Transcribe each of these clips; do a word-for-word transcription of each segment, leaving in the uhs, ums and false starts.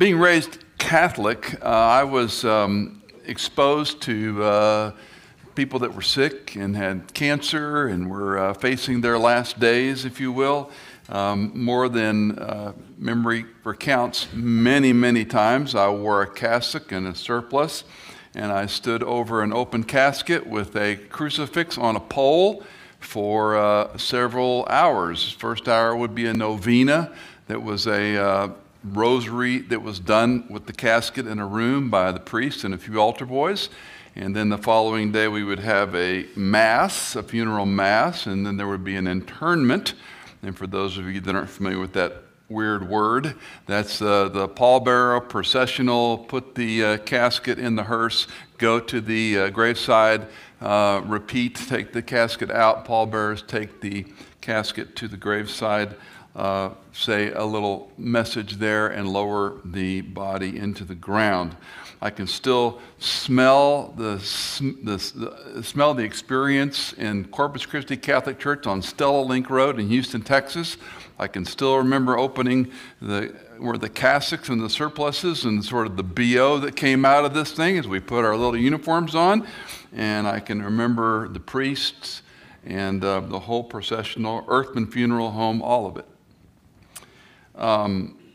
being raised Catholic, uh, I was um, exposed to uh, people that were sick and had cancer and were uh, facing their last days, if you will. Um, more than uh, memory recounts, many, many times I wore a cassock and a surplice, and I stood over an open casket with a crucifix on a pole for uh, several hours. First hour would be a novena that was a uh, rosary that was done with the casket in a room by the priest and a few altar boys. And then the following day we would have a mass, a funeral mass, and then there would be an internment. And for those of you that aren't familiar with that weird word, that's uh, the pallbearer processional, put the uh, casket in the hearse, go to the uh, graveside, uh, repeat, take the casket out, pallbearers take the casket to the graveside, uh, say a little message there, and lower the body into the ground. I can still smell the, the, the smell the experience in Corpus Christi Catholic Church on Stella Link Road in Houston, Texas. I can still remember opening the where the cassocks and the surplices and sort of the B O that came out of this thing as we put our little uniforms on. And I can remember the priests and uh, the whole processional, Earthman Funeral Home, all of it. Um,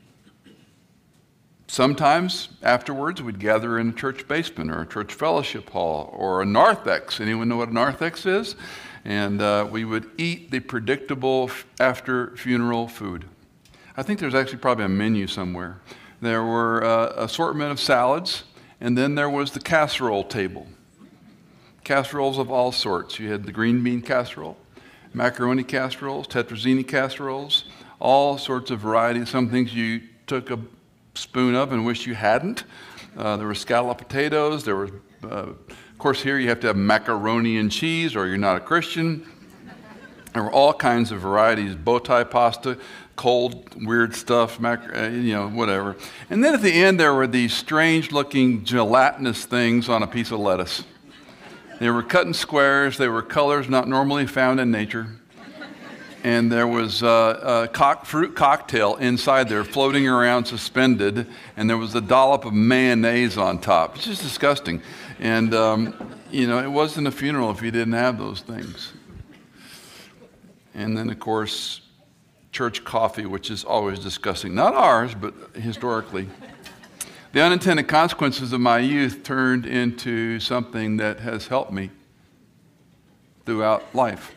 Sometimes afterwards we'd gather in a church basement or a church fellowship hall or a narthex. Anyone know what a narthex is? And uh, we would eat the predictable after funeral food. I think there's actually probably a menu somewhere. There were uh, assortment of salads, and then there was the casserole table. Casseroles of all sorts. You had the green bean casserole, macaroni casseroles, tetrazzini casseroles, all sorts of varieties. Some things you took a spoon of and wish you hadn't. Uh, there were scalloped potatoes. There was, uh, of course, here you have to have macaroni and cheese, or you're not a Christian. There were all kinds of varieties: bow tie pasta, cold, weird stuff, mac- uh, you know, whatever. And then at the end, there were these strange-looking gelatinous things on a piece of lettuce. They were cut in squares. They were colors not normally found in nature. And there was uh, a cock, fruit cocktail inside there floating around suspended, and there was a dollop of mayonnaise on top. It's just disgusting. And, um, you know, it wasn't a funeral if you didn't have those things. And then, of course, church coffee, which is always disgusting. Not ours, but historically. The unintended consequences of my youth turned into something that has helped me throughout life.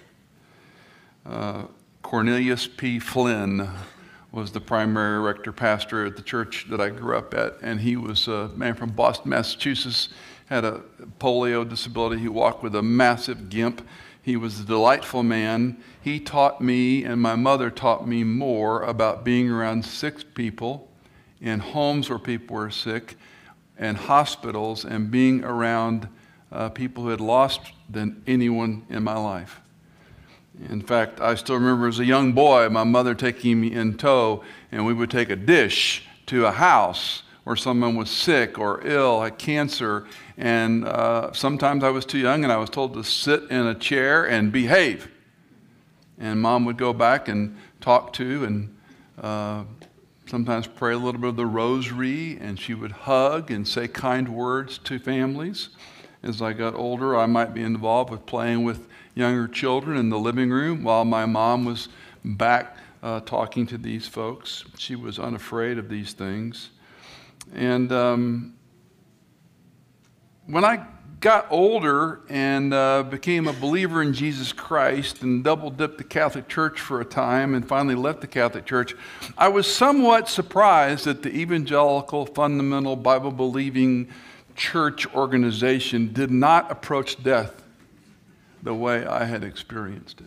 Uh, Cornelius P. Flynn was the primary rector pastor at the church that I grew up at, and he was a man from Boston, Massachusetts, had a polio disability. He walked with a massive gimp. He was a delightful man. He taught me, and my mother taught me more about being around sick people in homes where people were sick and hospitals, and being around uh, people who had lost than anyone in my life. In fact, I still remember as a young boy, my mother taking me in tow, and we would take a dish to a house where someone was sick or ill, had cancer, and uh, sometimes I was too young and I was told to sit in a chair and behave. And Mom would go back and talk to and uh, sometimes pray a little bit of the rosary, and she would hug and say kind words to families. As I got older, I might be involved with playing with younger children in the living room while my mom was back uh, talking to these folks. She was unafraid of these things. And um, when I got older and uh, became a believer in Jesus Christ and double-dipped the Catholic Church for a time and finally left the Catholic Church, I was somewhat surprised that the evangelical, fundamental, Bible-believing church organization did not approach death the way I had experienced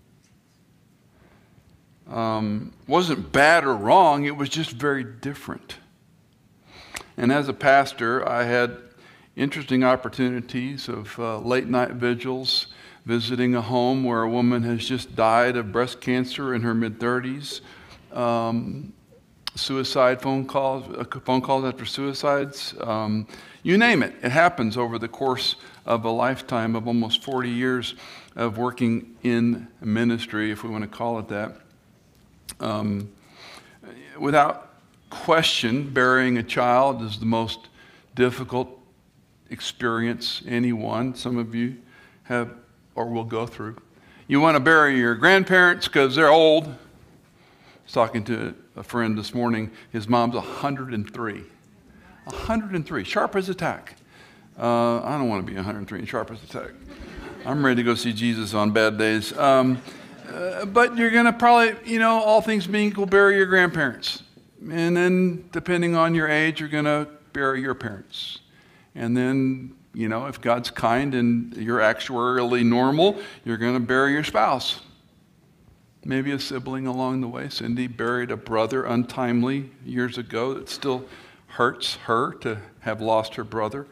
it. Um, wasn't bad or wrong, it was just very different. And as a pastor, I had interesting opportunities of uh, late night vigils, visiting a home where a woman has just died of breast cancer in her mid thirties, um, suicide phone calls, uh, phone calls after suicides, um, you name it. It happens over the course of a lifetime of almost forty years of working in ministry, if we want to call it that. Um, without question, burying a child is the most difficult experience anyone, some of you have or will go through. You want to bury your grandparents because they're old. I was talking to a friend this morning. His mom's one hundred and three. one hundred and three, sharp as a tack. Uh, I don't want to be one hundred and three and sharp as a tack. I'm ready to go see Jesus on bad days. Um, uh, but you're going to probably, you know, all things being equal, bury your grandparents. And then, depending on your age, you're going to bury your parents. And then, you know, if God's kind and you're actuarially normal, you're going to bury your spouse. Maybe a sibling along the way. Cindy buried a brother untimely years ago. It still hurts her to have lost her brother.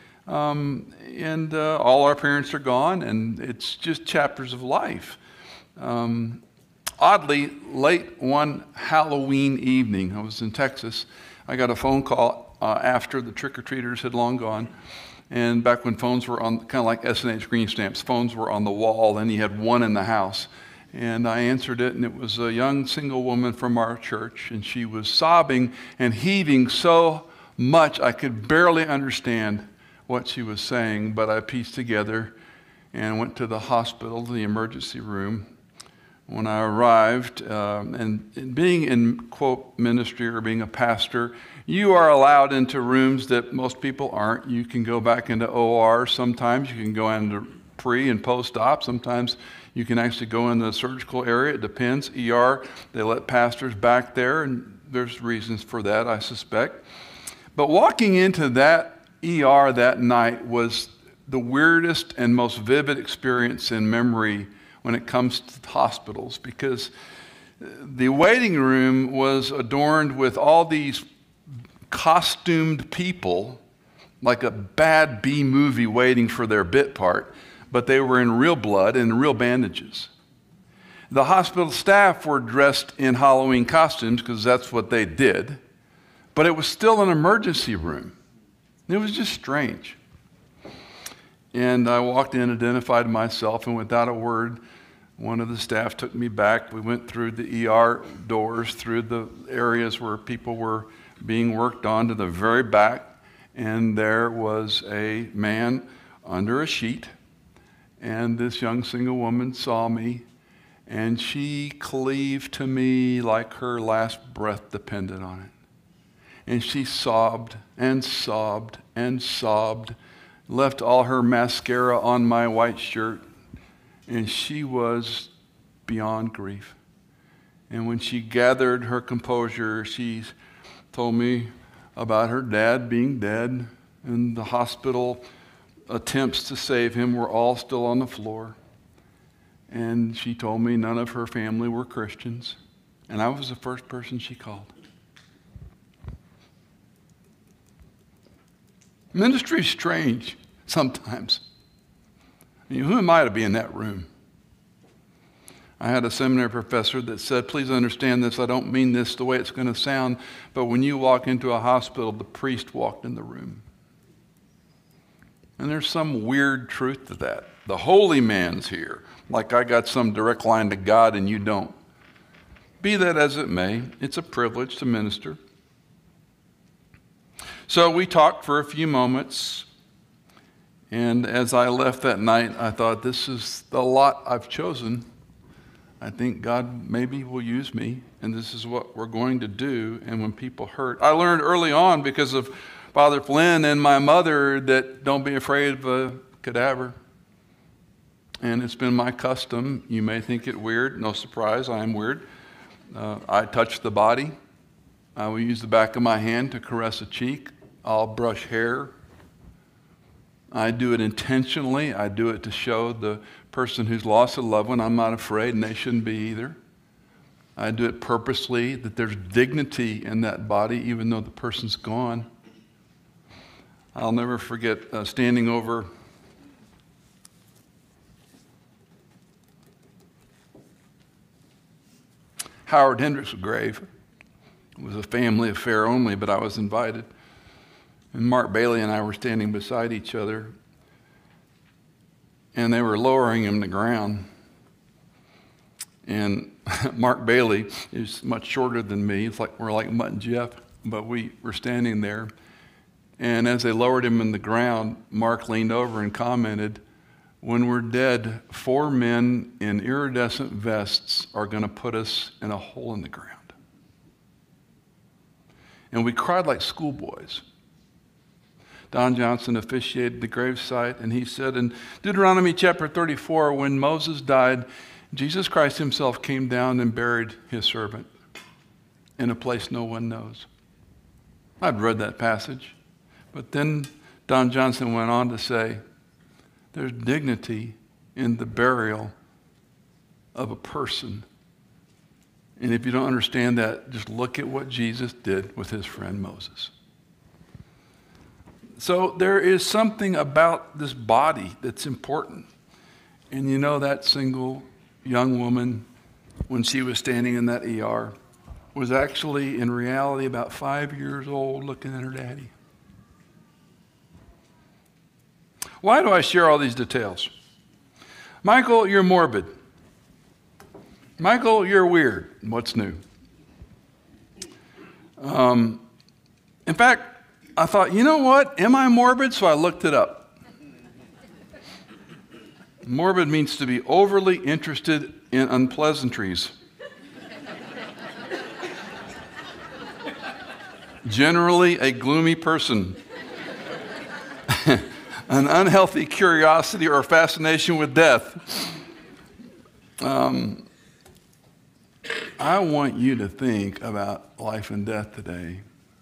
Um, and uh, all our parents are gone, and it's just chapters of life. Um, oddly, late one Halloween evening, I was in Texas, I got a phone call uh, after the trick-or-treaters had long gone. And back when phones were on, kind of like S and H green stamps, phones were on the wall, and you had one in the house. And I answered it, and it was a young single woman from our church, and she was sobbing and heaving so much I could barely understand what she was saying, but I pieced together and went to the hospital, the emergency room. When I arrived, um, and, and being in, quote, ministry or being a pastor, you are allowed into rooms that most people aren't. You can go back into O R sometimes. You can go into pre and post-op. Sometimes you can actually go in the surgical area. It depends. E R, they let pastors back there, and there's reasons for that, I suspect. But walking into that E R that night was the weirdest and most vivid experience in memory when it comes to hospitals, because the waiting room was adorned with all these costumed people, like a bad B movie waiting for their bit part, but they were in real blood and real bandages. The hospital staff were dressed in Halloween costumes because that's what they did, but it was still an emergency room. It was just strange. And I walked in, identified myself, and without a word, one of the staff took me back. We went through the E R doors, through the areas where people were being worked on to the very back, and there was a man under a sheet, and this young single woman saw me, and she cleaved to me like her last breath depended on it. And she sobbed and sobbed and sobbed, left all her mascara on my white shirt, and she was beyond grief. And when she gathered her composure, she told me about her dad being dead, and the hospital attempts to save him were all still on the floor. And she told me none of her family were Christians, and I was the first person she called. Ministry is strange sometimes. I mean, who am I to be in that room? I had a seminary professor that said, please understand this, I don't mean this the way it's going to sound, but when you walk into a hospital, the priest walked in the room. And there's some weird truth to that. The holy man's here, like I got some direct line to God and you don't. Be that as it may, it's a privilege to minister. So we talked for a few moments, and as I left that night, I thought, this is the lot I've chosen. I think God maybe will use me, and this is what we're going to do. And when people hurt, I learned early on because of Father Flynn and my mother that don't be afraid of a cadaver. And it's been my custom. You may think it weird. No surprise, I am weird. Uh, I touch the body. I will use the back of my hand to caress a cheek. I'll brush hair. I do it intentionally. I do it to show the person who's lost a loved one I'm not afraid, and they shouldn't be either. I do it purposely, that there's dignity in that body even though the person's gone. I'll never forget uh, standing over Howard Hendricks' grave. It was a family affair only, but I was invited. And Mark Bailey and I were standing beside each other, and they were lowering him to the ground. And Mark Bailey is much shorter than me. It's like we're like Mutt and Jeff. but we were standing there. And as they lowered him in the ground, Mark leaned over and commented, "When we're dead, four men in iridescent vests are going to put us in a hole in the ground." And we cried like schoolboys. Don Johnson officiated the gravesite, and he said in Deuteronomy chapter thirty-four, when Moses died, Jesus Christ himself came down and buried his servant in a place no one knows. I'd read that passage, but then Don Johnson went on to say, there's dignity in the burial of a person. And if you don't understand that, just look at what Jesus did with his friend Moses. So there is something about this body that's important. And you know, that single young woman, when she was standing in that E R, was actually in reality about five years old looking at her daddy. Why do I share all these details? Michael, you're morbid. Michael, you're weird. What's new? Um, in fact, I thought, you know what? Am I morbid? So I looked it up. Morbid means to be overly interested in unpleasantries. Generally a gloomy person. An unhealthy curiosity or fascination with death. Um, I want you to think about life and death today.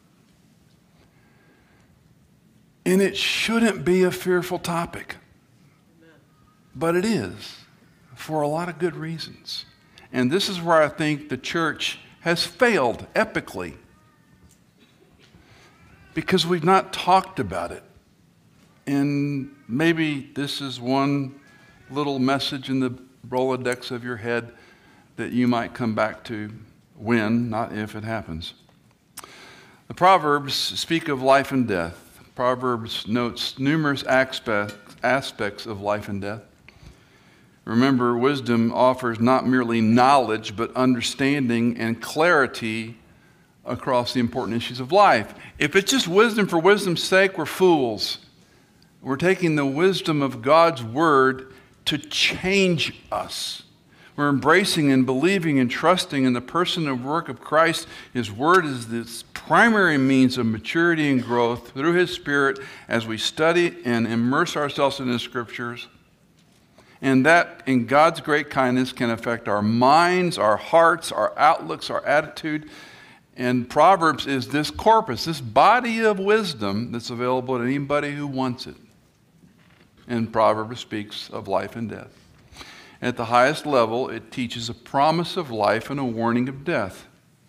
And it shouldn't be a fearful topic. But it is, for a lot of good reasons. And this is where I think the church has failed epically. Because we've not talked about it. And maybe this is one little message in the Rolodex of your head that you might come back to when, not if it happens. The Proverbs speak of life and death. Proverbs notes numerous aspects, aspects of life and death. Remember, wisdom offers not merely knowledge, but understanding and clarity across the important issues of life. If it's just wisdom for wisdom's sake, we're fools. We're taking the wisdom of God's word to change us. We're embracing and believing and trusting in the person and work of Christ. His word is this primary means of maturity and growth through his Spirit as we study and immerse ourselves in the scriptures. And that, in God's great kindness, can affect our minds, our hearts, our outlooks, our attitude. And Proverbs is this corpus, this body of wisdom that's available to anybody who wants it. And Proverbs speaks of life and death. At the highest level, it teaches a promise of life and a warning of death.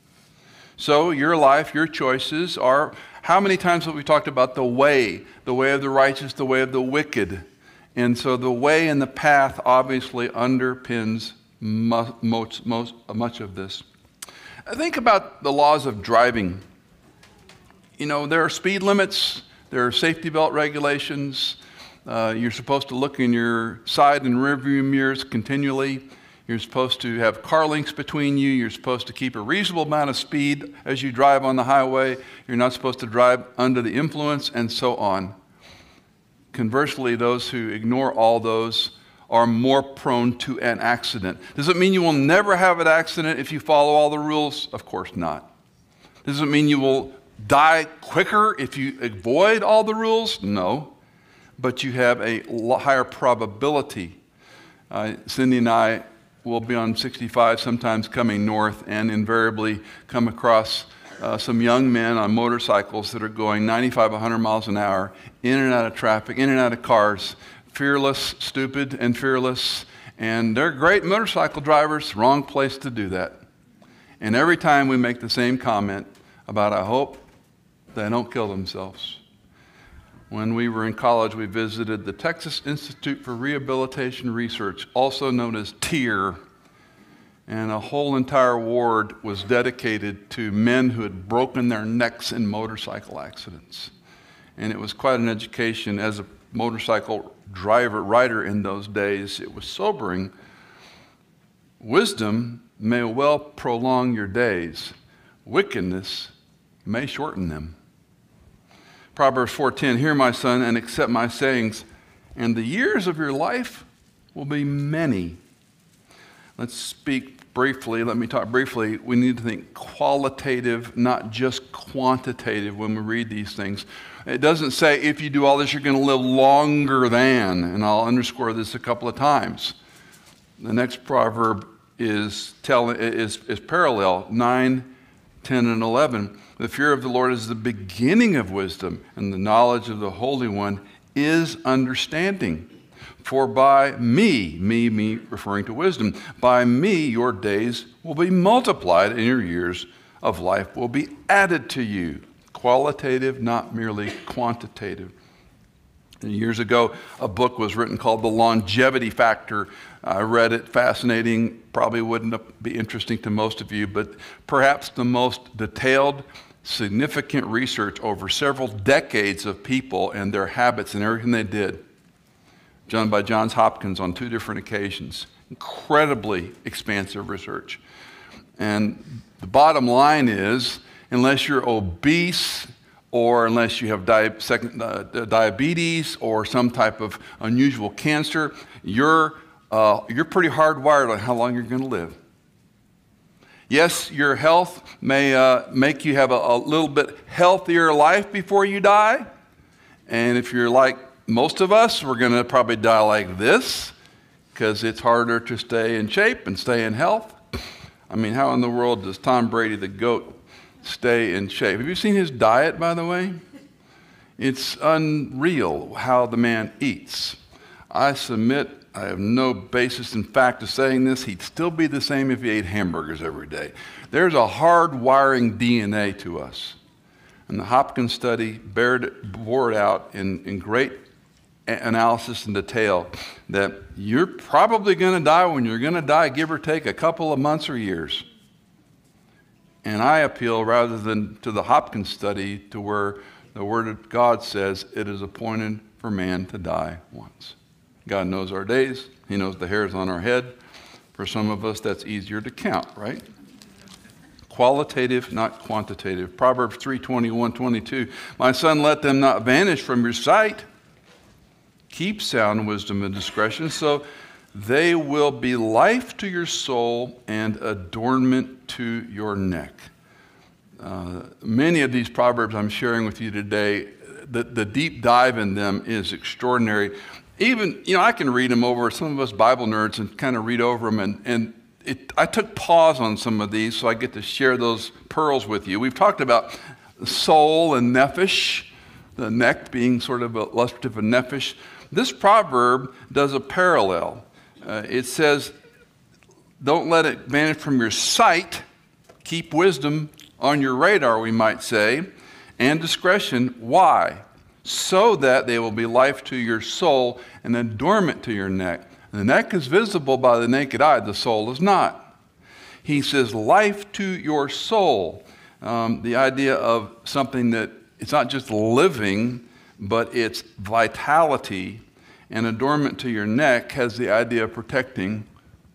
So your life, your choices are, how many times have we talked about the way, the way of the righteous, the way of the wicked? And so the way and the path obviously underpins most, most, most, much of this. Think about the laws of driving. You know, there are speed limits, there are safety belt regulations. Uh, you're supposed to look in your side and rear view mirrors continually. You're supposed to have car links between you. You're supposed to keep a reasonable amount of speed as you drive on the highway. You're not supposed to drive under the influence, and so on. Conversely, those who ignore all those are more prone to an accident. Does it mean you will never have an accident if you follow all the rules? Of course not. Does it mean you will die quicker if you avoid all the rules? No. But you have a higher probability. Uh, Cindy and I will be on sixty-five, sometimes coming north, and invariably come across uh, some young men on motorcycles that are going ninety-five, one hundred miles an hour, in and out of traffic, in and out of cars, fearless, stupid, and fearless. And they're great motorcycle drivers, wrong place to do that. And every time we make the same comment about, I hope they don't kill themselves. When we were in college, we visited the Texas Institute for Rehabilitation Research, also known as TIRR, and a whole entire ward was dedicated to men who had broken their necks in motorcycle accidents. And it was quite an education. As a motorcycle driver, rider in those days, it was sobering. Wisdom may well prolong your days. Wickedness may shorten them. Proverbs four ten, hear my son and accept my sayings, and the years of your life will be many. Let's speak briefly. Let me talk briefly. We need to think qualitative, not just quantitative when we read these things. It doesn't say if you do all this, you're going to live longer than, and I'll underscore this a couple of times. The next proverb is, tell, is, is parallel, nine, ten, and eleven. The fear of the Lord is the beginning of wisdom, and the knowledge of the Holy One is understanding. For by me, me, me referring to wisdom, by me your days will be multiplied and your years of life will be added to you. Qualitative, not merely quantitative. And years ago, a book was written called The Longevity Factor. I read it, fascinating, probably wouldn't be interesting to most of you, but perhaps the most detailed, significant research over several decades of people and their habits and everything they did, done by Johns Hopkins on two different occasions. Incredibly expansive research. And the bottom line is, unless you're obese or unless you have di- second, uh, diabetes or some type of unusual cancer, you're, uh, you're pretty hardwired on how long you're going to live. Yes, your health may uh, make you have a, a little bit healthier life before you die. And if you're like most of us, we're going to probably die like this because it's harder to stay in shape and stay in health. I mean, how in the world does Tom Brady, the GOAT, stay in shape? Have you seen his diet, by the way? It's unreal how the man eats. I submit, I have no basis in fact of saying this, he'd still be the same if he ate hamburgers every day. There's a hard-wiring D N A to us. And the Hopkins study bore it out in, in great analysis and detail that you're probably going to die when you're going to die, give or take a couple of months or years. And I appeal rather than to the Hopkins study to where the Word of God says it is appointed for man to die once. God knows our days. He knows the hairs on our head. For some of us, that's easier to count, right? Qualitative, not quantitative. Proverbs three twenty-one, twenty-two. My son, let them not vanish from your sight. Keep sound wisdom and discretion, so they will be life to your soul and adornment to your neck. Uh, many of these proverbs I'm sharing with you today, the, the deep dive in them is extraordinary. Even, you know, I can read them over, some of us Bible nerds, and kind of read over them, and, and it, I took pause on some of these, so I get to share those pearls with you. We've talked about soul and nephesh, the neck being sort of illustrative of nephesh. This proverb does a parallel. Uh, it says, don't let it vanish from your sight. Keep wisdom on your radar, we might say, and discretion. Why? So that they will be life to your soul and adornment to your neck. The neck is visible by the naked eye. The soul is not. He says life to your soul. Um, the idea of something that it's not just living, but it's vitality. And adornment to your neck has the idea of protecting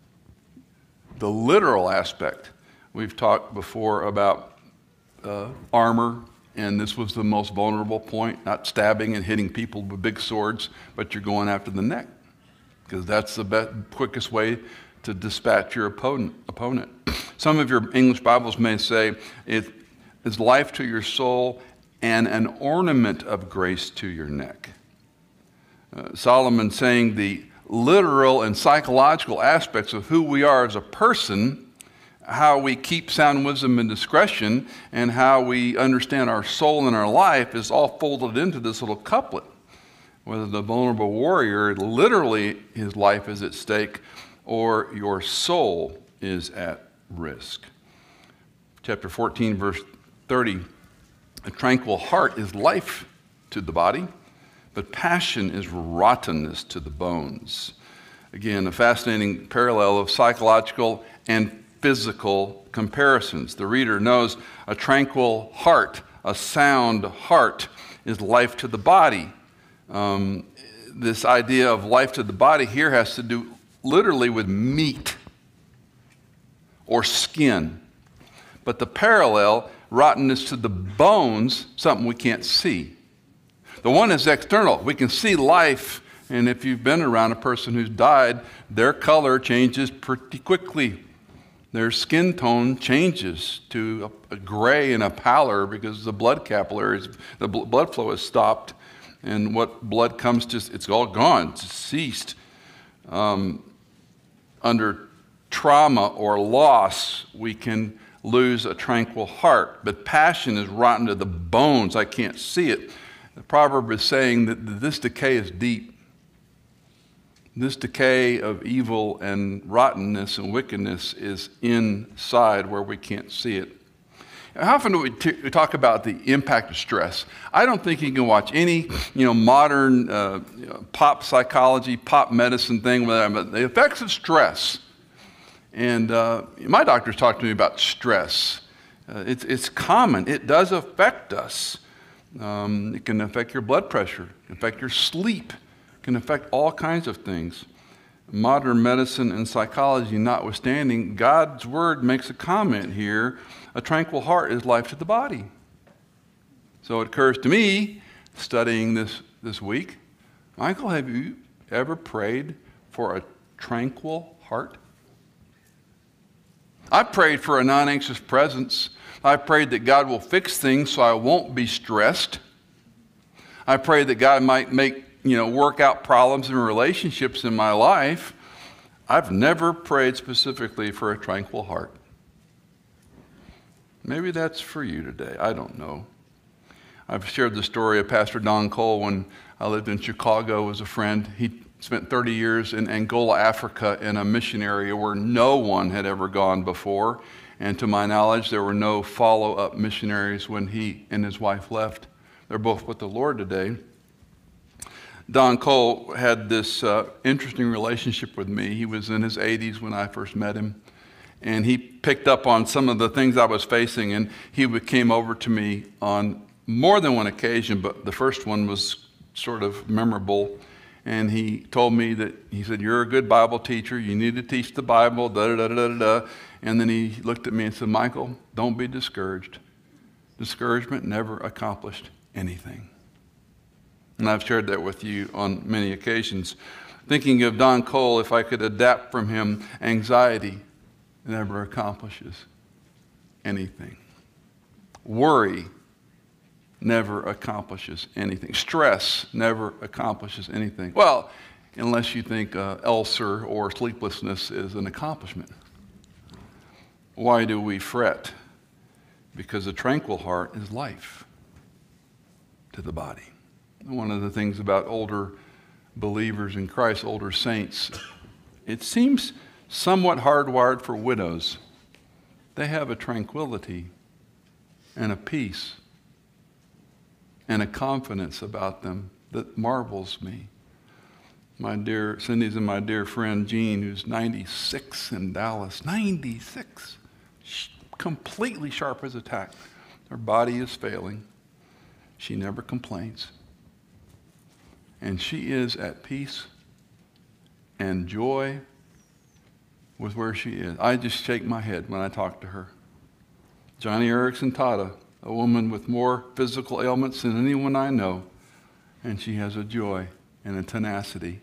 the literal aspect. We've talked before about uh, armor, and this was the most vulnerable point, not stabbing and hitting people with big swords, but you're going after the neck, because that's the best, quickest way to dispatch your opponent. opponent. Some of your English Bibles may say it is life to your soul and an ornament of grace to your neck. Uh, Solomon saying the literal and psychological aspects of who we are as a person, how we keep sound wisdom and discretion, and how we understand our soul and our life is all folded into this little couplet. Whether the vulnerable warrior, literally his life is at stake, or your soul is at risk. Chapter fourteen, verse thirty, a tranquil heart is life to the body, but passion is rottenness to the bones. Again, a fascinating parallel of psychological and physical comparisons. The reader knows a tranquil heart, a sound heart, is life to the body. Um, this idea of life to the body here has to do literally with meat or skin. But the parallel rottenness to the bones, something we can't see. The one is external. We can see life, and if you've been around a person who's died, their color changes pretty quickly. Their skin tone changes to a, a gray and a pallor because the blood capillaries, the bl- blood flow is stopped, and what blood comes to, it's all gone, it's ceased. Um, under trauma or loss, we can lose a tranquil heart, but passion is rotten to the bones. I can't see it. The proverb is saying that this decay is deep. This decay of evil and rottenness and wickedness is inside where we can't see it. How often do we, t- we talk about the impact of stress? I don't think you can watch any, you know, modern uh, you know, pop psychology, pop medicine thing, but the effects of stress. And uh, my doctors talk to me about stress. Uh, it's, it's common. It does affect us. Um, it can affect your blood pressure, it can affect your sleep. Can affect all kinds of things. Modern medicine and psychology notwithstanding, God's word makes a comment here. A tranquil heart is life to the body. So it occurs to me, studying this this week, Michael, have you ever prayed for a tranquil heart? I prayed for a non-anxious presence. I prayed that God will fix things so I won't be stressed. I prayed that God might make you know, work out problems and relationships in my life. I've never prayed specifically for a tranquil heart. Maybe that's for you today. I don't know. I've shared the story of Pastor Don Cole when I lived in Chicago as a friend. He spent thirty years in Angola, Africa, in a mission area where no one had ever gone before. And to my knowledge, there were no follow-up missionaries when he and his wife left. They're both with the Lord today. Don Cole had this uh, interesting relationship with me. He was in his eighties when I first met him, and he picked up on some of the things I was facing, and he came over to me on more than one occasion, but the first one was sort of memorable, and he told me that, he said, you're a good Bible teacher, you need to teach the Bible, da-da-da-da-da-da, and then he looked at me and said, Michael, don't be discouraged. Discouragement never accomplished anything. And I've shared that with you on many occasions. Thinking of Don Cole, if I could adapt from him, anxiety never accomplishes anything. Worry never accomplishes anything. Stress never accomplishes anything. Well, unless you think uh, ulcer or sleeplessness is an accomplishment. Why do we fret? Because a tranquil heart is life to the body. One of the things about older believers in Christ, older saints, it seems somewhat hardwired for widows. They have a tranquility and a peace and a confidence about them that marvels me. My dear, Cindy's and my dear friend Jean, who's ninety-six in Dallas, ninety-six, completely sharp as a tack. Her body is failing. She never complains. And she is at peace and joy with where she is. I just shake my head when I talk to her. Johnny Erickson Tata, a woman with more physical ailments than anyone I know, and she has a joy and a tenacity.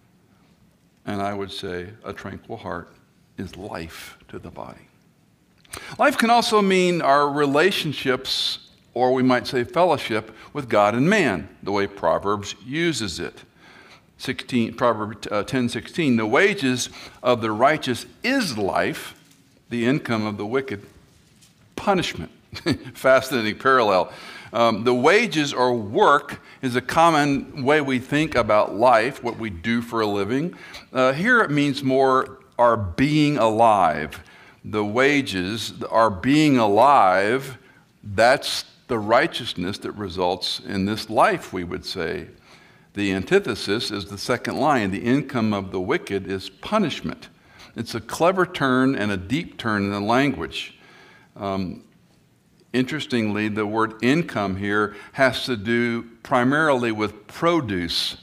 And I would say a tranquil heart is life to the body. Life can also mean our relationships, or we might say fellowship, with God and man, the way Proverbs uses it. sixteen, Proverbs uh, ten sixteen, the wages of the righteous is life, the income of the wicked, punishment. Fascinating parallel. Um, the wages or work is a common way we think about life, what we do for a living. Uh, here it means more our being alive. The wages, our being alive, that's the righteousness that results in this life, we would say. The antithesis is the second line. The income of the wicked is punishment. It's a clever turn and a deep turn in the language. Um, interestingly, the word income here has to do primarily with produce.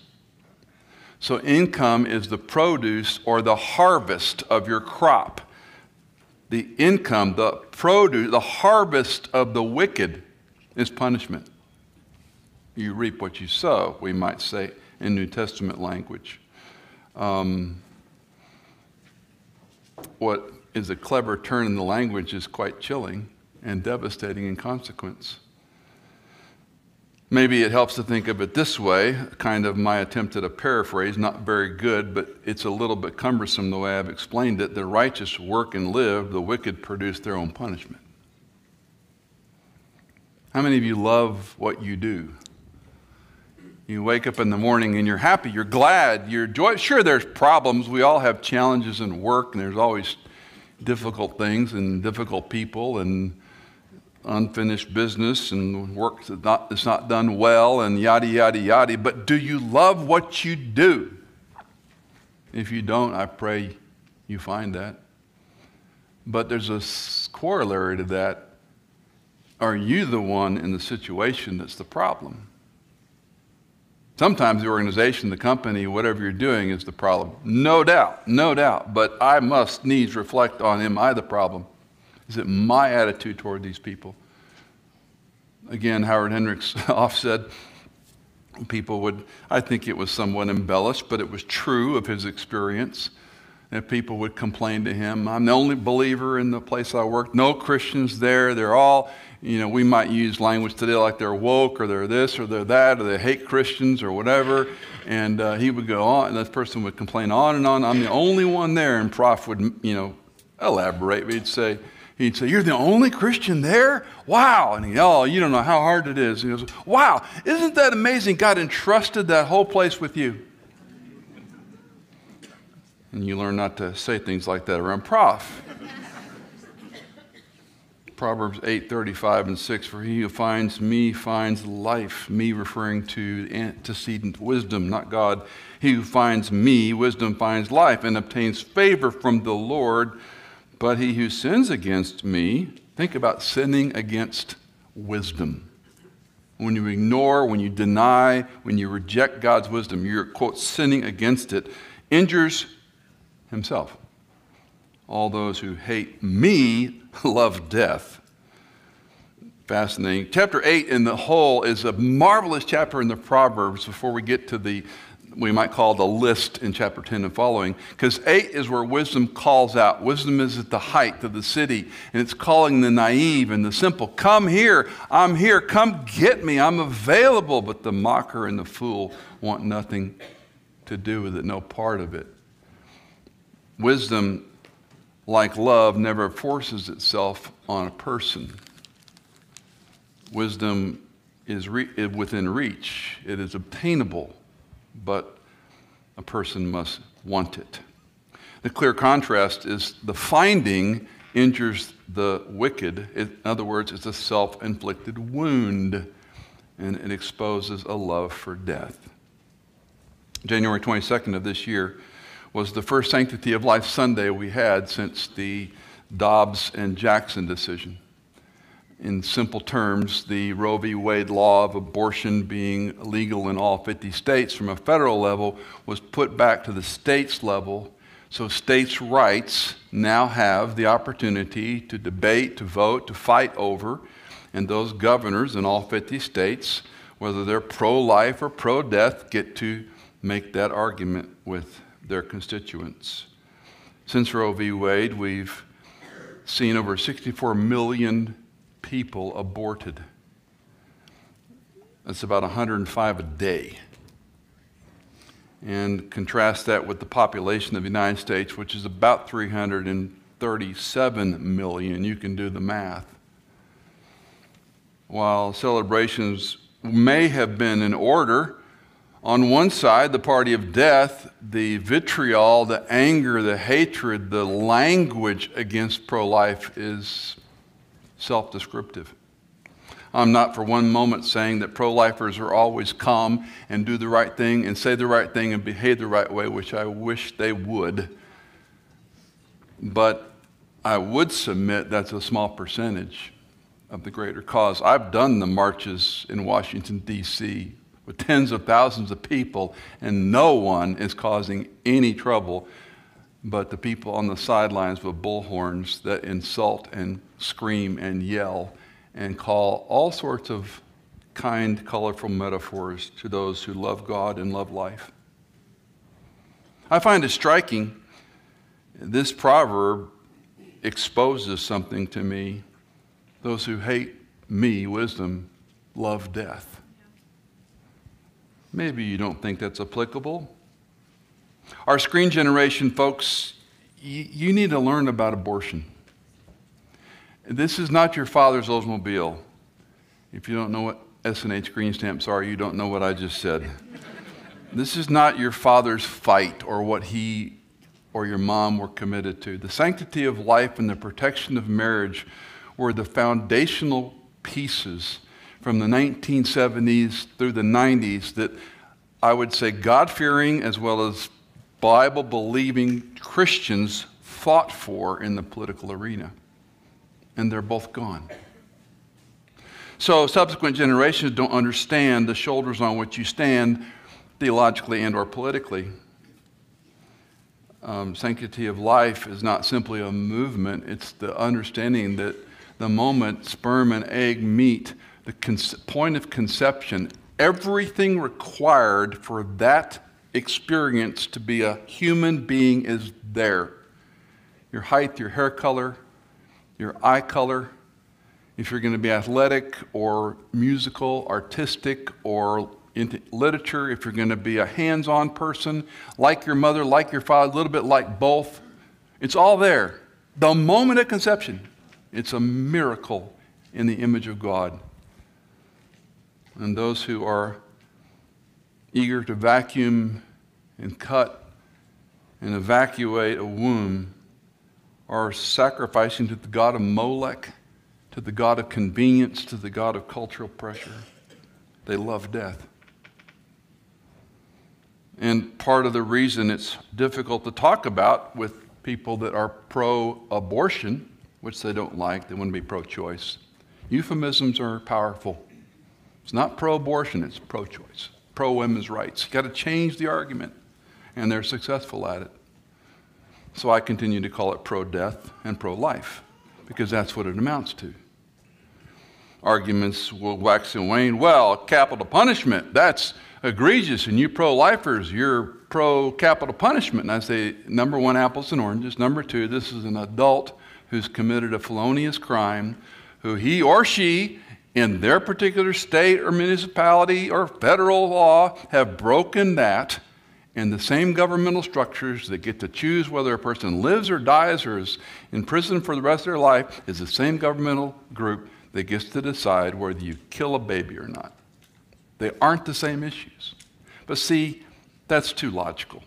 So income is the produce or the harvest of your crop. The income, the produce, the harvest of the wicked is punishment. You reap what you sow, we might say in New Testament language. Um, what is a clever turn in the language is quite chilling and devastating in consequence. Maybe it helps to think of it this way, kind of my attempt at a paraphrase, not very good, but it's a little bit cumbersome the way I've explained it. The righteous work and live, the wicked produce their own punishment. How many of you love what you do? You wake up in the morning and you're happy, you're glad, you're joyous. Sure, there's problems. We all have challenges in work, and there's always difficult things and difficult people and unfinished business and work that's not, that's not done well and yada, yada, yada. But do you love what you do? If you don't, I pray you find that. But there's a corollary to that. Are you the one in the situation that's the problem? Sometimes the organization, the company, whatever you're doing is the problem. No doubt, no doubt. But I must needs reflect on, am I the problem? Is it my attitude toward these people? Again, Howard Hendricks oft said, people would, I think it was somewhat embellished, but it was true of his experience, that people would complain to him, I'm the only believer in the place I work, no Christians there, they're all, you know, we might use language today like they're woke or they're this or they're that or they hate Christians or whatever, and uh, he would go on, and this person would complain on and on, I'm the only one there, and Prof would, you know, elaborate, he'd say, He'd say, you're the only Christian there? Wow. And he, oh, you don't know how hard it is. And he goes, wow, isn't that amazing? God entrusted that whole place with you. And you learn not to say things like that around Prof. Proverbs eight, thirty-five and six, for he who finds me finds life. Me referring to antecedent wisdom, not God. He who finds me, wisdom finds life and obtains favor from the Lord. But he who sins against me, think about sinning against wisdom. When you ignore, when you deny, when you reject God's wisdom, you're, quote, sinning against it, injures himself. All those who hate me love death. Fascinating. Chapter eight in the whole is a marvelous chapter in the Proverbs before we get to the we might call the list in chapter ten and following, because eight is where wisdom calls out. Wisdom is at the height of the city, and it's calling the naive and the simple, come here, I'm here, come get me, I'm available. But the mocker and the fool want nothing to do with it, no part of it. Wisdom, like love, never forces itself on a person. Wisdom is re- within reach, it is obtainable, but a person must want it. The clear contrast is the finding injures the wicked. In other words, it's a self-inflicted wound, and it exposes a love for death. January twenty-second of this year was the first Sanctity of Life Sunday we had since the Dobbs and Jackson decision. In simple terms, the Roe v. Wade law of abortion being legal in all fifty states from a federal level was put back to the states level, so states' rights now have the opportunity to debate, to vote, to fight over, and those governors in all fifty states, whether they're pro-life or pro-death, get to make that argument with their constituents. Since Roe v. Wade, we've seen over sixty-four million people aborted. That's about one hundred five a day. And contrast that with the population of the United States, which is about three hundred thirty-seven million. You can do the math. While celebrations may have been in order, on one side, the party of death, the vitriol, the anger, the hatred, the language against pro-life is self-descriptive. I'm not for one moment saying that pro-lifers are always calm and do the right thing and say the right thing and behave the right way, which I wish they would. But I would submit that's a small percentage of the greater cause. I've done the marches in Washington, D C with tens of thousands of people, and no one is causing any trouble but the people on the sidelines with bullhorns that insult and scream and yell and call all sorts of kind, colorful metaphors to those who love God and love life. I find it striking. This proverb exposes something to me. Those who hate me, wisdom, love death. Maybe you don't think that's applicable. Our screen generation, folks, y- you need to learn about abortion. This is not your father's Oldsmobile. If you don't know what S and H green stamps are, you don't know what I just said. This is not your father's fight or what he or your mom were committed to. The sanctity of life and the protection of marriage were the foundational pieces from the nineteen seventies through the nineties that I would say God-fearing as well as Bible-believing Christians fought for in the political arena. And they're both gone. So subsequent generations don't understand the shoulders on which you stand theologically and or politically. Um, sanctity of life is not simply a movement. It's the understanding that the moment sperm and egg meet, the con- point of conception, everything required for that experience to be a human being is there. Your height, your hair color, your eye color, if you're going to be athletic or musical, artistic, or into literature, if you're going to be a hands-on person, like your mother, like your father, a little bit like both, it's all there. The moment of conception, it's a miracle in the image of God. And those who are eager to vacuum and cut and evacuate a womb are sacrificing to the god of Molech, to the god of convenience, to the god of cultural pressure. They love death. And part of the reason it's difficult to talk about with people that are pro-abortion, which they don't like, they want to be pro-choice. Euphemisms are powerful. It's not pro-abortion, it's pro-choice, pro-women's rights. You've got to change the argument, and they're successful at it. So I continue to call it pro-death and pro-life, because that's what it amounts to. Arguments will wax and wane. Well, capital punishment, that's egregious, and you pro-lifers, you're pro-capital punishment. And I say, number one, apples and oranges. Number two, this is an adult who's committed a felonious crime, who he or she, in their particular state or municipality or federal law, have broken that, and the same governmental structures that get to choose whether a person lives or dies or is in prison for the rest of their life is the same governmental group that gets to decide whether you kill a baby or not. They aren't the same issues. But see, that's too logical.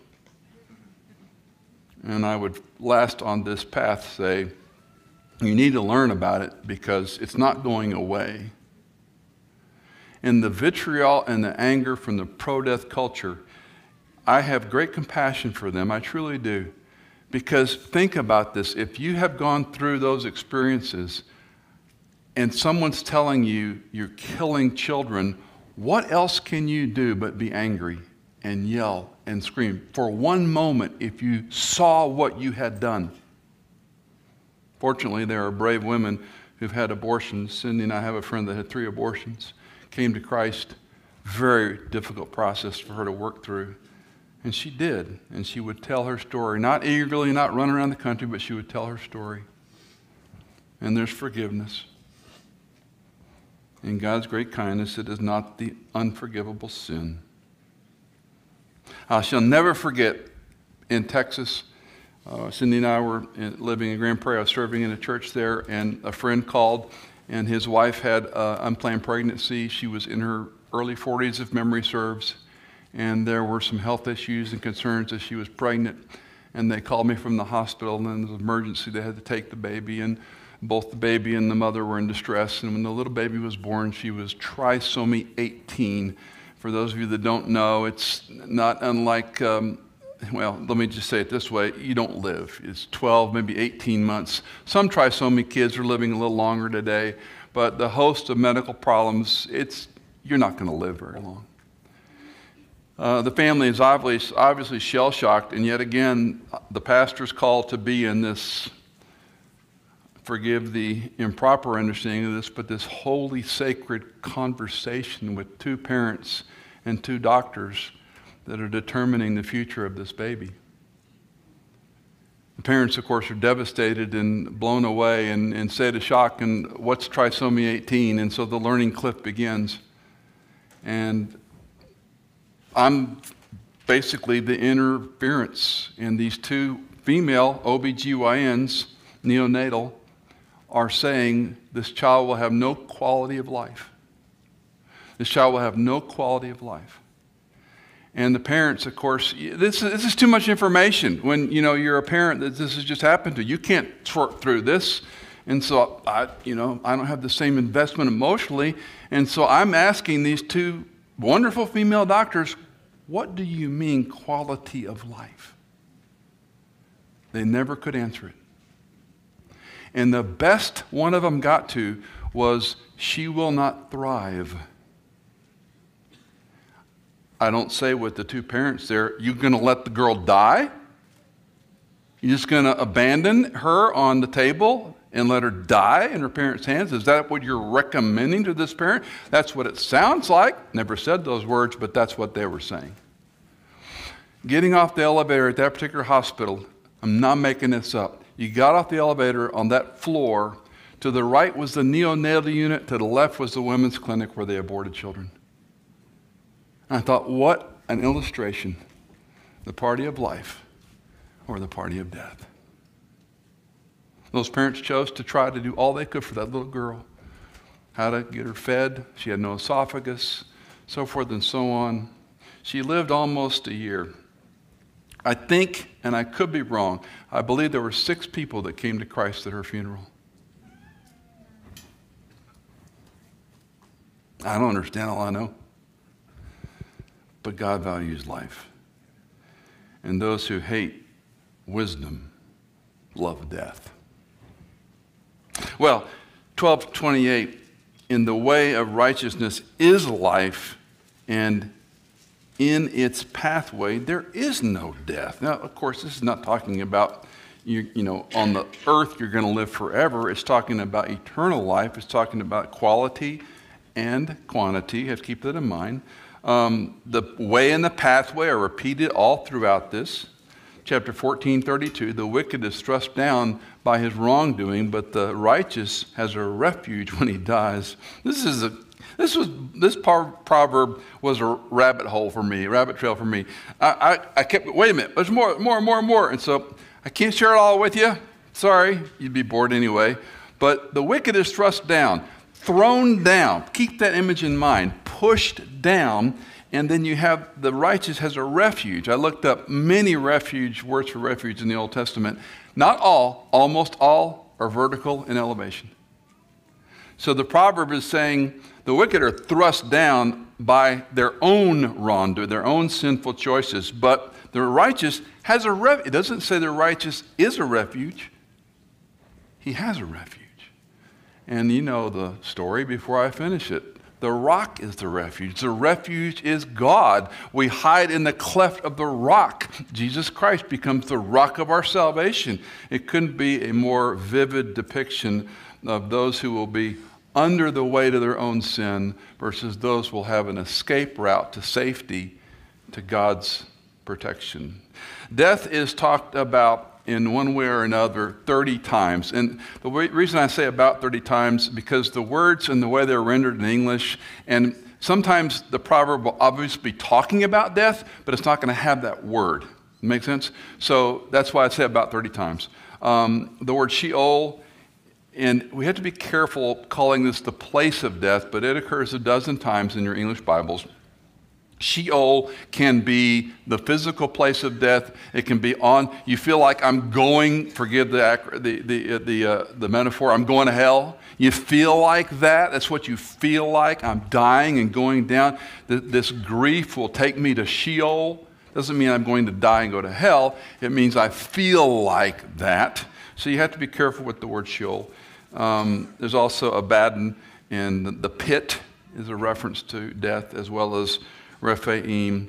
And I would last on this path say, you need to learn about it because it's not going away. And the vitriol and the anger from the pro-death culture, I have great compassion for them. I truly do. Because think about this. If you have gone through those experiences and someone's telling you you're killing children, what else can you do but be angry and yell and scream for one moment if you saw what you had done? Fortunately, there are brave women who've had abortions. Cindy and I have a friend that had three abortions, came to Christ. Very difficult process for her to work through. And she did. And she would tell her story, not eagerly, not run around the country, but she would tell her story. And there's forgiveness. In God's great kindness, it is not the unforgivable sin. I shall never forget in Texas, uh, Cindy and I were in, living in Grand Prairie. I was serving in a church there, and a friend called, and his wife had uh, unplanned pregnancy. She was in her early forties, if memory serves, and there were some health issues and concerns as she was pregnant. And they called me from the hospital, and then there was an emergency. They had to take the baby, and both the baby and the mother were in distress. And when the little baby was born, she was trisomy eighteen. For those of you that don't know, it's not unlike, um, well, let me just say it this way. You don't live. It's twelve, maybe eighteen months. Some trisomy kids are living a little longer today, but the host of medical problems, it's you're not going to live very long. Uh, the family is obviously, obviously shell-shocked, and yet again, the pastor's called to be in this, forgive the improper understanding of this, but this holy, sacred conversation with two parents and two doctors that are determining the future of this baby. The parents, of course, are devastated and blown away and, and say to shock, and what's trisomy eighteen? And so the learning cliff begins. And I'm basically the interference, and these two female O B G Y Ns, neonatal, are saying this child will have no quality of life. This child will have no quality of life. And the parents, of course, this is, this is too much information. When, you know, you're a parent that this has just happened to, you can't sort through this. And so, I, you know, I don't have the same investment emotionally. And so I'm asking these two wonderful female doctors, what do you mean quality of life? They never could answer it. And the best one of them got to was, she will not thrive. I don't say with the two parents there, you going to let the girl die? You're just going to abandon her on the table and let her die in her parents' hands? Is that what you're recommending to this parent? That's what it sounds like. Never said those words, but that's what they were saying. Getting off the elevator at that particular hospital, I'm not making this up. You got off the elevator on that floor. To the right was the neonatal unit. To the left was the women's clinic where they aborted children. I thought, what an illustration. The party of life or the party of death. Those parents chose to try to do all they could for that little girl. How to get her fed. She had no esophagus, so forth and so on. She lived almost a year. I think, and I could be wrong, I believe there were six people that came to Christ at her funeral. I don't understand all I know. But God values life. And those who hate wisdom love death. Well, twelve twenty-eight, in the way of righteousness is life, and in its pathway there is no death. Now, of course, this is not talking about, you, you know, on the earth you're going to live forever. It's talking about eternal life. It's talking about quality and quantity. You have to keep that in mind. Um, the way and the pathway are repeated all throughout this. Chapter fourteen thirty-two, the wicked is thrust down by his wrongdoing, but the righteous has a refuge when he dies. This is a this was this par, proverb was a rabbit hole for me, rabbit trail for me. I, I, I kept wait a minute, there's more, more, more, more, and so I can't share it all with you. Sorry, you'd be bored anyway. But the wicked is thrust down, thrown down. Keep that image in mind. Pushed down, and then you have the righteous has a refuge. I looked up many refuge, words for refuge in the Old Testament. Not all, almost all are vertical in elevation. So the proverb is saying the wicked are thrust down by their own wrongdoing, their own sinful choices, but the righteous has a refuge. It doesn't say the righteous is a refuge. He has a refuge. And you know the story before I finish it. The rock is the refuge. The refuge is God. We hide in the cleft of the rock. Jesus Christ becomes the rock of our salvation. It couldn't be a more vivid depiction of those who will be under the weight of their own sin versus those who will have an escape route to safety, to God's protection. Death is talked about in one way or another thirty times. And the way, reason I say about thirty times, because the words and the way they're rendered in English, and sometimes the proverb will obviously be talking about death, but it's not going to have that word. Make sense? So that's why I say about thirty times. Um, the word Sheol, and we have to be careful calling this the place of death, but it occurs a dozen times in your English Bibles. Sheol can be the physical place of death. It can be on, you feel like I'm going, forgive the the the the, uh, the metaphor, I'm going to hell. You feel like that. That's what you feel like. I'm dying and going down. This grief will take me to Sheol. Doesn't mean I'm going to die and go to hell. It means I feel like that. So you have to be careful with the word Sheol. Um, there's also Abaddon, and the pit is a reference to death, as well as Rephaim.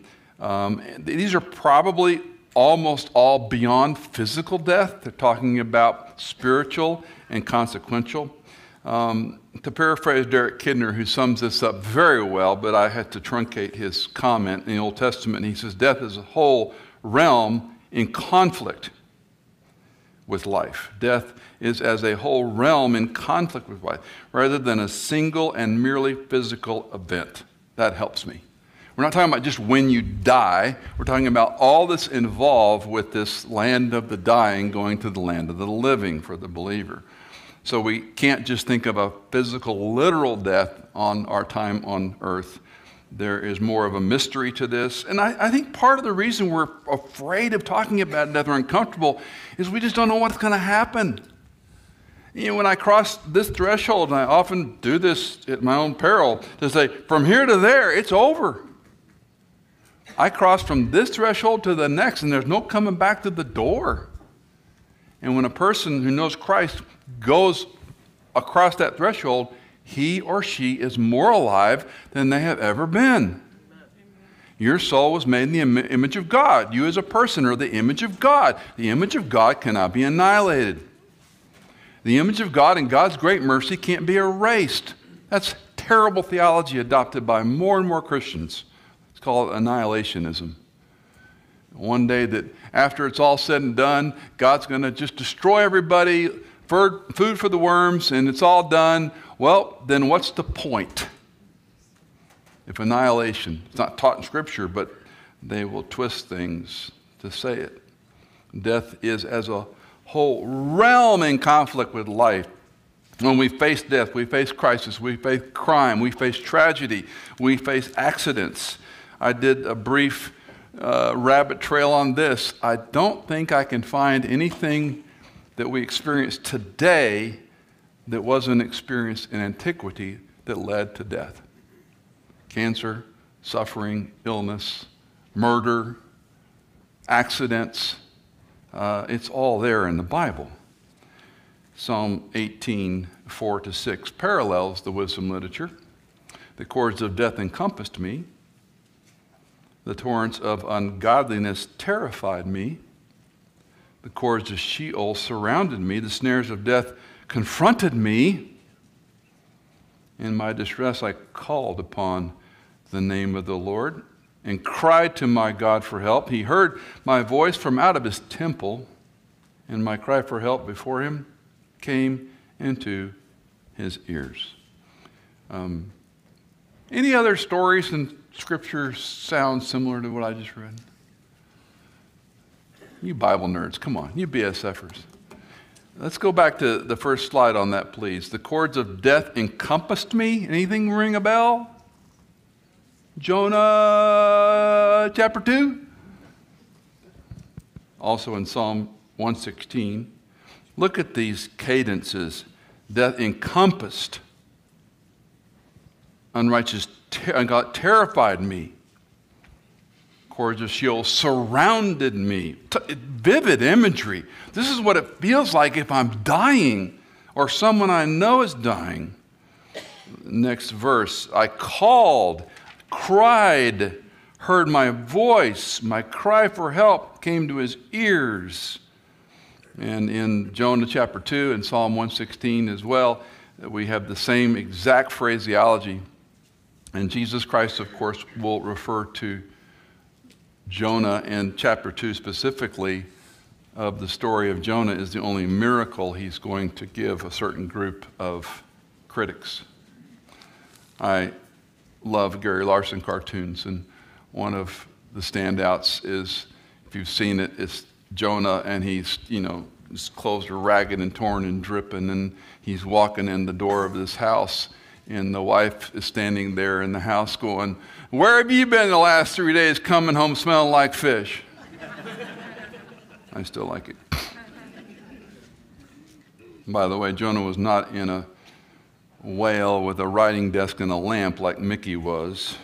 Um, these are probably almost all beyond physical death. They're talking about spiritual and consequential. Um, to paraphrase Derek Kidner, who sums this up very well, but I had to truncate his comment in the Old Testament. He says, death is a whole realm in conflict with life. Death is as a whole realm in conflict with life, rather than a single and merely physical event. That helps me. We're not talking about just when you die. We're talking about all that's involved with this land of the dying going to the land of the living for the believer. So we can't just think of a physical, literal death on our time on earth. There is more of a mystery to this. And I, I think part of the reason we're afraid of talking about death or uncomfortable is we just don't know what's going to happen. You know, when I cross this threshold, and I often do this at my own peril, to say, from here to there, it's over. I cross from this threshold to the next, and there's no coming back to the door. And when a person who knows Christ goes across that threshold, he or she is more alive than they have ever been. Your soul was made in the im- image of God. You as a person are the image of God. The image of God cannot be annihilated. The image of God and God's great mercy can't be erased. That's terrible theology adopted by more and more Christians. It's called annihilationism. One day that after it's all said and done, God's going to just destroy everybody, food for the worms, and it's all done. Well, then what's the point? If annihilation, it's not taught in Scripture, but they will twist things to say it. Death is as a whole realm in conflict with life. When we face death, we face crisis, we face crime, we face tragedy, we face accidents. I did a brief uh, rabbit trail on this. I don't think I can find anything that we experience today that wasn't experienced in antiquity that led to death. Cancer, suffering, illness, murder, accidents. Uh, it's all there in the Bible. Psalm eighteen, four to six parallels the wisdom literature. The cords of death encompassed me. The torrents of ungodliness terrified me. The cords of Sheol surrounded me. The snares of death confronted me. In my distress, I called upon the name of the Lord and cried to my God for help. He heard my voice from out of his temple, and my cry for help before him came into his ears. Um, any other stories in Scripture sound similar to what I just read? You Bible nerds, come on, you BSFers. Let's go back to the first slide on that, please. The cords of death encompassed me. Anything ring a bell? Jonah chapter two? Also in Psalm one sixteen. Look at these cadences. Death encompassed. Unrighteous ter- God terrified me. Cords of Sheol surrounded me. T- vivid imagery. This is what it feels like if I'm dying or someone I know is dying. Next verse. I called, cried, heard my voice. My cry for help came to his ears. And in Jonah chapter two and Psalm one sixteen as well, we have the same exact phraseology. And Jesus Christ, of course, will refer to Jonah in chapter two specifically of the story of Jonah is the only miracle he's going to give a certain group of critics. I love Gary Larson cartoons, and one of the standouts is, if you've seen it, it's Jonah, and he's, you know, his clothes are ragged and torn and dripping, and he's walking in the door of this house, and the wife is standing there in the house going, "Where have you been the last three days coming home smelling like fish?" I still like it. By the way, Jonah was not in a whale with a writing desk and a lamp like Mickey was,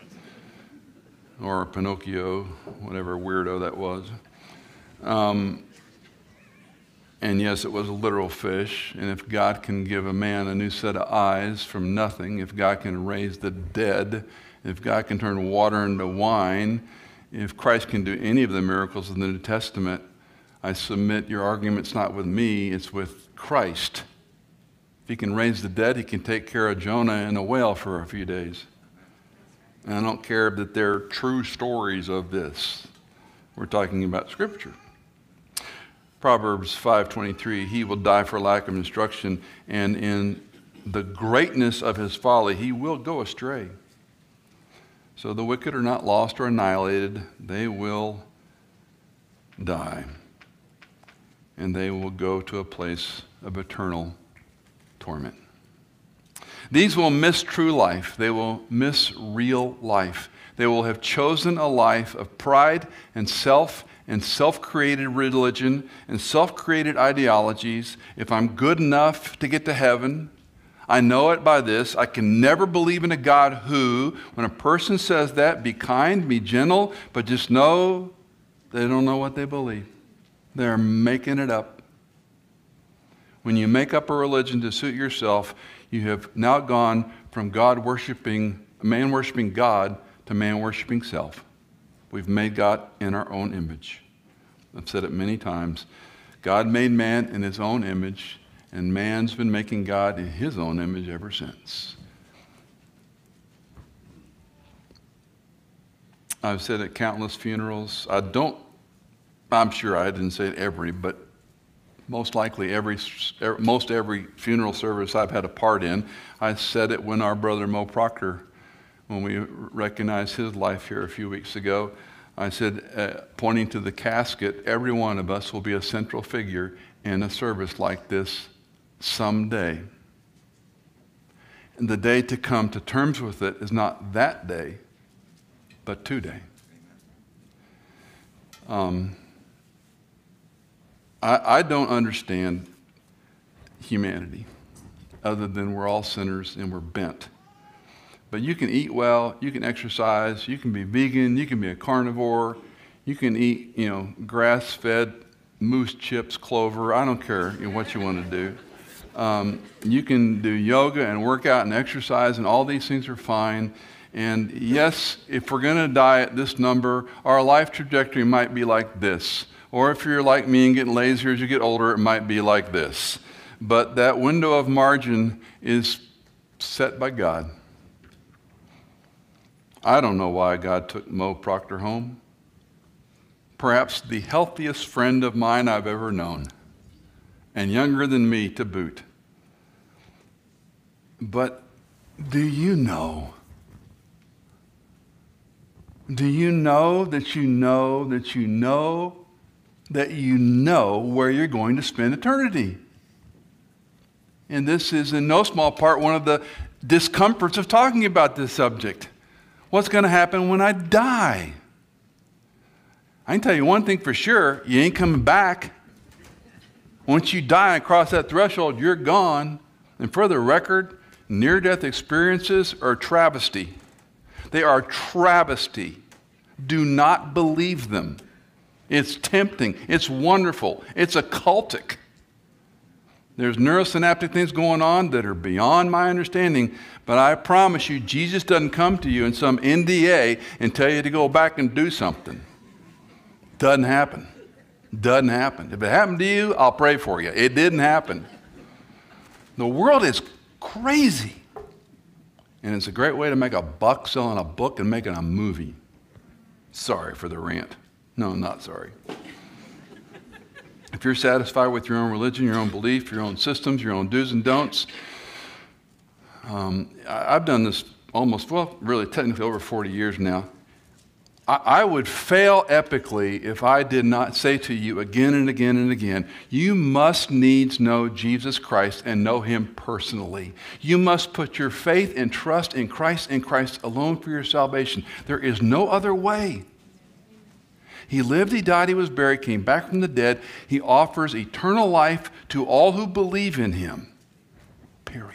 or Pinocchio, whatever weirdo that was. Um, and yes, it was a literal fish. And if God can give a man a new set of eyes from nothing, if God can raise the dead, if God can turn water into wine, if Christ can do any of the miracles in the New Testament, I submit your argument's not with me, it's with Christ. If he can raise the dead, he can take care of Jonah in a whale for a few days. And I don't care that they're true stories of this. We're talking about Scripture. Proverbs five twenty-three, he will die for lack of instruction, and in the greatness of his folly, he will go astray. So the wicked are not lost or annihilated. They will die. And they will go to a place of eternal torment. These will miss true life. They will miss real life. They will have chosen a life of pride and self and self-created religion and self-created ideologies. If I'm good enough to get to heaven, I know it by this. I can never believe in a God who, when a person says that, be kind, be gentle, but just know they don't know what they believe. They're making it up. When you make up a religion to suit yourself, you have now gone from God worshiping, man worshiping God to man worshiping self. We've made God in our own image. I've said it many times. God made man in his own image, and man's been making God in his own image ever since. I've said at countless funerals. I don't, I'm sure I didn't say it every, but most likely every, most every funeral service I've had a part in. I said it when our brother Mo Proctor, when we recognized his life here a few weeks ago, I said, uh, pointing to the casket, every one of us will be a central figure in a service like this someday. And the day to come to terms with it is not that day, but today. Um, I, I don't understand humanity other than we're all sinners and we're bent. But you can eat well, you can exercise, you can be vegan, you can be a carnivore, you can eat, you know, grass-fed moose chips, clover, I don't care you know, what you want to do. Um, you can do yoga and work out and exercise, and all these things are fine. And yes, if we're going to die at this number, our life trajectory might be like this. Or if you're like me and getting lazier as you get older, it might be like this. But that window of margin is set by God. I don't know why God took Mo Proctor home. Perhaps the healthiest friend of mine I've ever known, and younger than me to boot. But do you know? Do you know that you know that you know that you know where you're going to spend eternity? And this is in no small part one of the discomforts of talking about this subject. What's going to happen when I die? I can tell you one thing for sure, you ain't coming back. Once you die and cross that threshold, you're gone. And for the record, near-death experiences are travesty. They are travesty. Do not believe them. It's tempting. It's wonderful. It's occultic. There's neurosynaptic things going on that are beyond my understanding, but I promise you, Jesus doesn't come to you in some N D A and tell you to go back and do something. Doesn't happen. Doesn't happen. If it happened to you, I'll pray for you. It didn't happen. The world is crazy. And it's a great way to make a buck selling a book and making a movie. Sorry for the rant. No, I'm not sorry. If you're satisfied with your own religion, your own belief, your own systems, your own do's and don'ts, um, I, I've done this almost, well, really technically over forty years now. I, I would fail epically if I did not say to you again and again and again, you must needs know Jesus Christ and know him personally. You must put your faith and trust in Christ and Christ alone for your salvation. There is no other way. He lived, he died, he was buried, came back from the dead. He offers eternal life to all who believe in him. Period.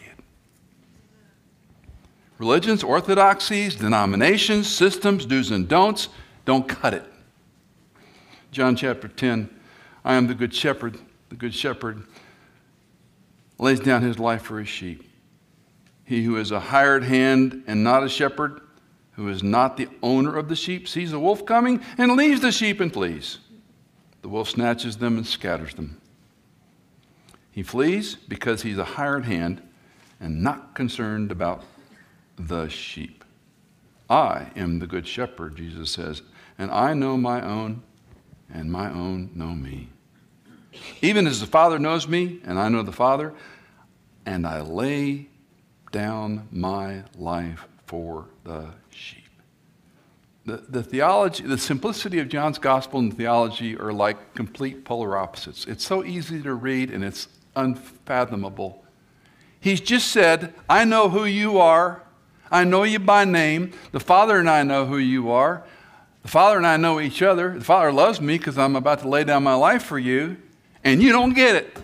Religions, orthodoxies, denominations, systems, do's and don'ts don't cut it. John chapter ten, I am the good shepherd. The good shepherd lays down his life for his sheep. He who is a hired hand and not a shepherd, who is not the owner of the sheep sees a wolf coming and leaves the sheep and flees. The wolf snatches them and scatters them. He flees because he's a hired hand and not concerned about the sheep. I am the good shepherd, Jesus says, and I know my own, and my own know me. Even as the Father knows me, and I know the Father, and I lay down my life for the sheep. The, the theology, the simplicity of John's gospel and theology are like complete polar opposites. It's so easy to read and it's unfathomable. He's just said, I know who you are. I know you by name. The Father and I know who you are. The Father and I know each other. The Father loves me because I'm about to lay down my life for you, and you don't get it.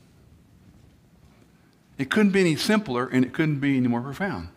It couldn't be any simpler, and it couldn't be any more profound.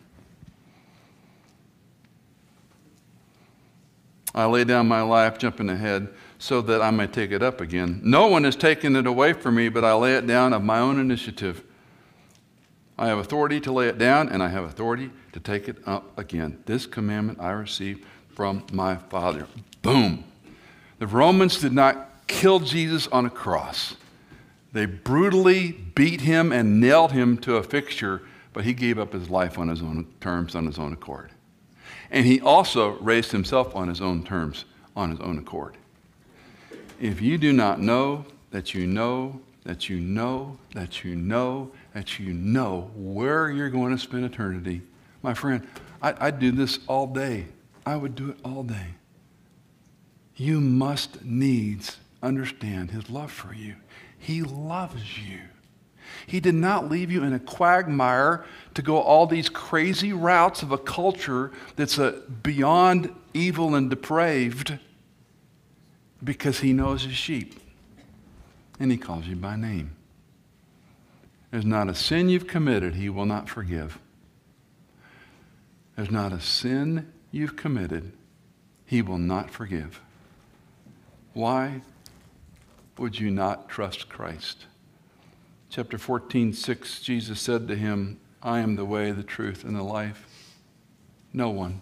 I lay down my life, jumping ahead, so that I may take it up again. No one has taken it away from me, but I lay it down of my own initiative. I have authority to lay it down, and I have authority to take it up again. This commandment I received from my Father. Boom. The Romans did not kill Jesus on a cross. They brutally beat him and nailed him to a fixture, but he gave up his life on his own terms, on his own accord. And he also raised himself on his own terms, on his own accord. If you do not know that you know, that you know, that you know, that you know where you're going to spend eternity, my friend, I, I'd do this all day. I would do it all day. You must needs understand his love for you. He loves you. He did not leave you in a quagmire to go all these crazy routes of a culture that's a beyond evil and depraved, because he knows his sheep. And he calls you by name. There's not a sin you've committed he will not forgive. There's not a sin you've committed he will not forgive. Why would you not trust Christ? Chapter fourteen, six, Jesus said to him, I am the way, the truth, and the life. No one,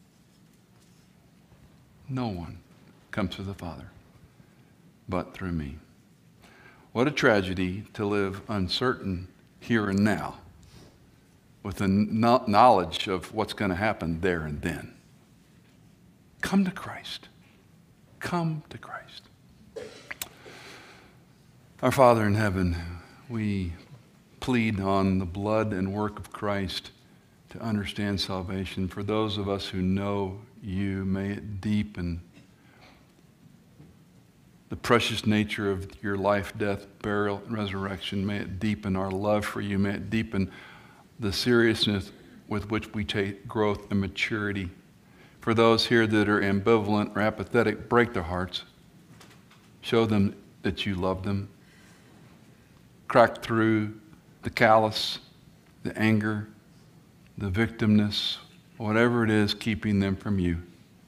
no one comes to the Father but through me. What a tragedy to live uncertain here and now with the knowledge of what's going to happen there and then. Come to Christ. Come to Christ. Our Father in heaven, we plead on the blood and work of Christ to understand salvation. For those of us who know you, may it deepen the precious nature of your life, death, burial, and resurrection. May it deepen our love for you. May it deepen the seriousness with which we take growth and maturity. For those here that are ambivalent or apathetic, break their hearts. Show them that you love them. Crack through the callous, the anger, the victimness, whatever it is keeping them from you.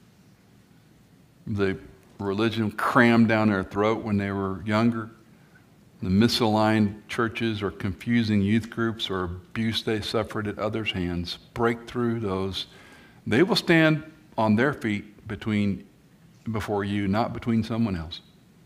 The religion crammed down their throat when they were younger, the misaligned churches or confusing youth groups or abuse they suffered at others' hands. Break through those. They will stand on their feet between, before you, not between someone else.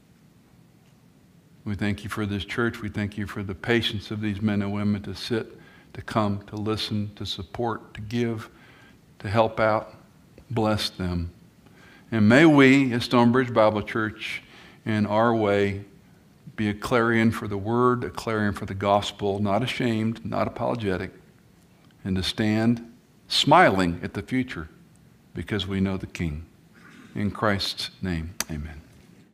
We thank you for this church. We thank you for the patience of these men and women to sit, to come, to listen, to support, to give, to help out. Bless them. And may we, as Stonebridge Bible Church, in our way, be a clarion for the word, a clarion for the gospel, not ashamed, not apologetic, and to stand smiling at the future because we know the King. In Christ's name, amen.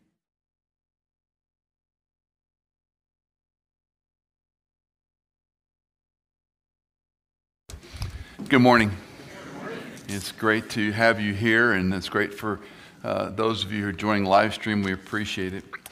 Good morning. It's great to have you here, and it's great for uh, those of you who are joining live stream. We appreciate it.